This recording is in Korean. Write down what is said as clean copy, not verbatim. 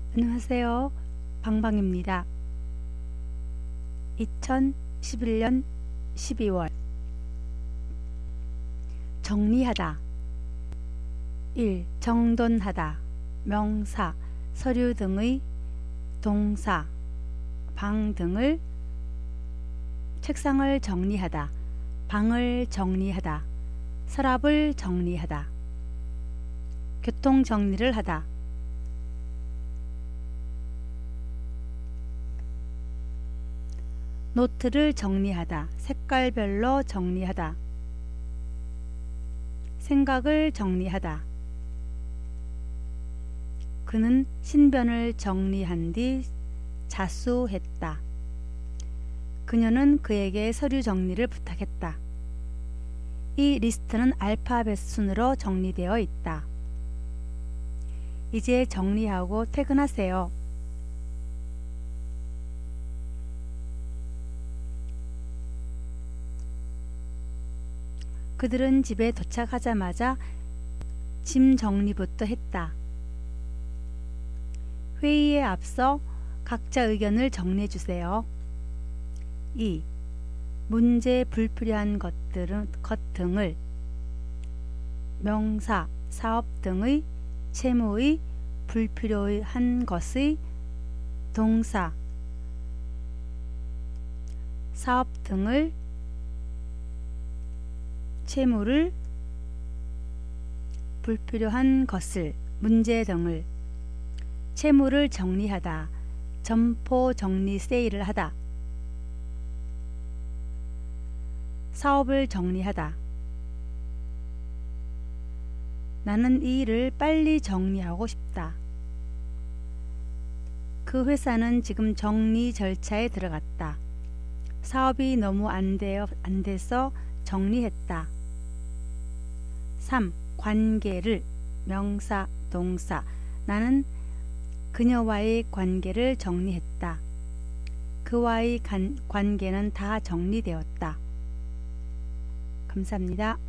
안녕하세요. 방방입니다. 2011년 12월 정리하다 1. 정돈하다 명사, 서류 등의 동사, 방 등을 책상을 정리하다, 방을 정리하다, 서랍을 정리하다, 교통 정리를 하다, 노트를 정리하다, 색깔별로 정리하다, 생각을 정리하다. 그는 신변을 정리한 뒤 자수했다. 그녀는 그에게 서류 정리를 부탁했다. 이 리스트는 알파벳 순으로 정리되어 있다. 이제 정리하고 퇴근하세요. 그들은 집에 도착하자마자 짐 정리부터 했다. 회의에 앞서 각자 의견을 정리해 주세요. 2. 문제 불필요한 것 등을 명사, 사업 등의 채무의 불필요한 것의 동사, 사업 등을 채무를 불필요한 것을 문제 등을 채무를 정리하다, 점포 정리 세일을 하다, 사업을 정리하다. 나는 이 일을 빨리 정리하고 싶다. 그 회사는 지금 정리 절차에 들어갔다. 사업이 너무 안 돼서 정리했다. 3. 관계를 명사, 동사 나는 그녀와의 관계를 정리했다. 그와의 관계는 다 정리되었다. 감사합니다.